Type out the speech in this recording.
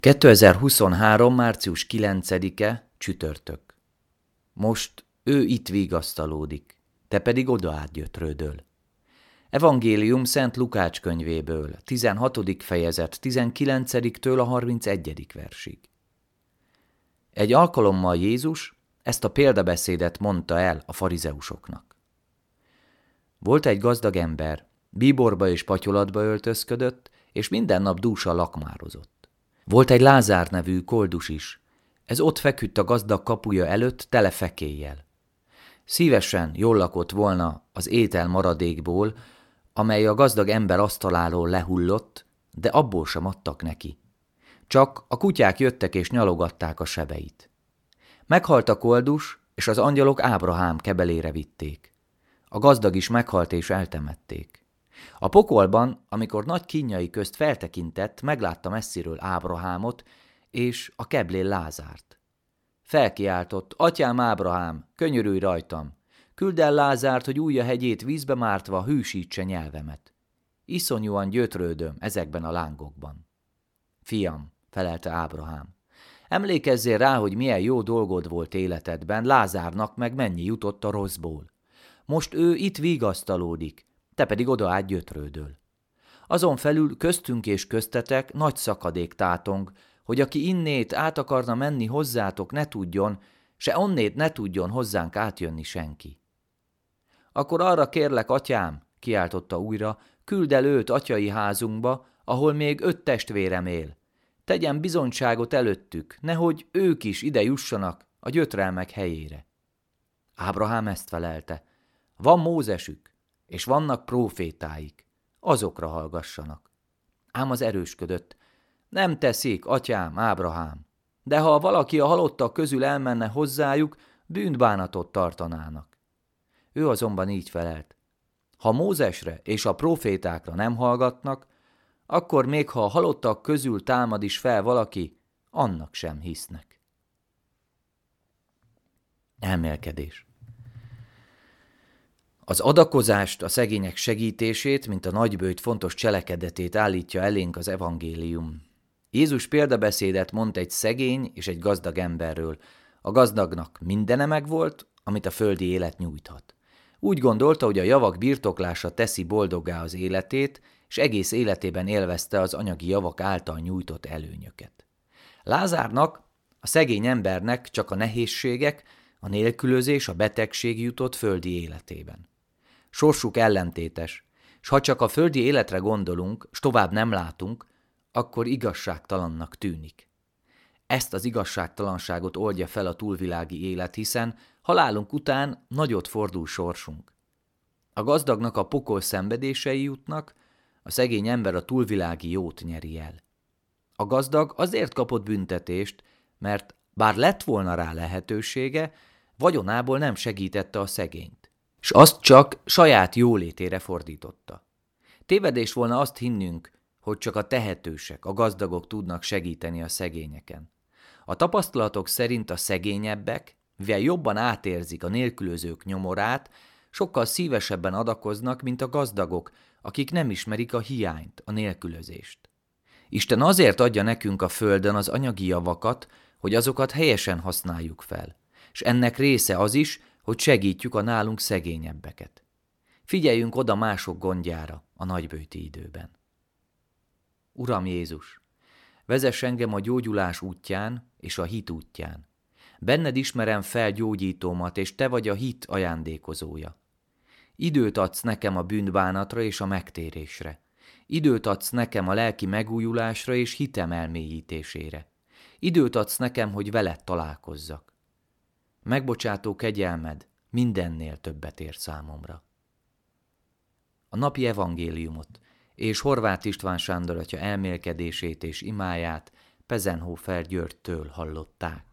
2023. március 9-e, csütörtök. Most ő itt vigasztalódik, te pedig odaát gyötrődöl. Evangélium Szent Lukács könyvéből, 16. fejezet 19-től a 31. versig. Egy alkalommal Jézus ezt a példabeszédet mondta el a farizeusoknak. Volt egy gazdag ember, bíborba és patyolatba öltözködött, és minden nap dúsan lakmározott. Volt egy Lázár nevű koldus is, ez ott feküdt a gazdag kapuja előtt tele fekéllyel. Szívesen jól lakott volna az étel maradékból, amely a gazdag ember asztaláról lehullott, de abból sem adtak neki. Csak a kutyák jöttek és nyalogatták a sebeit. Meghalt a koldus, és az angyalok Ábrahám kebelére vitték. A gazdag is meghalt és eltemették. A pokolban, amikor nagy kínjai közt feltekintett, meglátta messziről Ábrahámot és a keblén Lázárt. Felkiáltott: Atyám Ábrahám, könyörülj rajtam! Küldd el Lázárt, hogy ujja hegyét vízbe mártva hűsítse nyelvemet. Iszonyúan gyötrődöm ezekben a lángokban. Fiam, felelte Ábrahám, emlékezzél rá, hogy milyen jó dolgod volt életedben, Lázárnak meg mennyi jutott a rosszból. Most ő itt vigasztalódik, te pedig odaát gyötrődöl. Azon felül köztünk és köztetek nagy szakadék tátong, hogy aki innét át akarna menni hozzátok, ne tudjon, se onnét ne tudjon hozzánk átjönni senki. Akkor arra kérlek, atyám, kiáltotta újra, küldd el őt atyai házunkba, ahol még 5 testvérem él. Tegyen bizonyságot előttük, nehogy ők is ide jussanak a gyötrelmek helyére. Ábrahám ezt felelte: van Mózesük, és vannak prófétáik, azokra hallgassanak. Ám az erősködött: nem teszik, atyám, Ábrahám, de ha valaki a halottak közül elmenne hozzájuk, bűnbánatot tartanának. Ő azonban így felelt: ha Mózesre és a prófétákra nem hallgatnak, akkor még ha a halottak közül támad is fel valaki, annak sem hisznek. Elmélkedés. Az adakozást, a szegények segítését, mint a nagybőjt fontos cselekedetét állítja elénk az evangélium. Jézus példabeszédet mond egy szegény és egy gazdag emberről. A gazdagnak mindene megvolt, amit a földi élet nyújthat. Úgy gondolta, hogy a javak birtoklása teszi boldoggá az életét, és egész életében élvezte az anyagi javak által nyújtott előnyöket. Lázárnak, a szegény embernek csak a nehézségek, a nélkülözés, a betegség jutott földi életében. Sorsuk ellentétes, s ha csak a földi életre gondolunk, s tovább nem látunk, akkor igazságtalannak tűnik. Ezt az igazságtalanságot oldja fel a túlvilági élet, hiszen halálunk után nagyot fordul sorsunk. A gazdagnak a pokol szenvedései jutnak, a szegény ember a túlvilági jót nyeri el. A gazdag azért kapott büntetést, mert bár lett volna rá lehetősége, vagyonából nem segítette a szegényt, és azt csak saját jólétére fordította. Tévedés volna azt hinnünk, hogy csak a tehetősek, a gazdagok tudnak segíteni a szegényeken. A tapasztalatok szerint a szegényebbek, mivel jobban átérzik a nélkülözők nyomorát, sokkal szívesebben adakoznak, mint a gazdagok, akik nem ismerik a hiányt, a nélkülözést. Isten azért adja nekünk a földön az anyagi javakat, hogy azokat helyesen használjuk fel, és ennek része az is, hogy segítjük a nálunk szegényebbeket. Figyeljünk oda mások gondjára a nagybőjti időben. Uram Jézus, vezess engem a gyógyulás útján és a hit útján. Benned ismerem fel gyógyítómat, és te vagy a hit ajándékozója. Időt adsz nekem a bűnbánatra és a megtérésre. Időt adsz nekem a lelki megújulásra és hitem elmélyítésére. Időt adsz nekem, hogy veled találkozzak. Megbocsátó kegyelmed mindennél többet ér számomra. A napi evangéliumot és Horváth István Sándor atya elmélkedését és imáját Pezenhofer Györgytől hallották.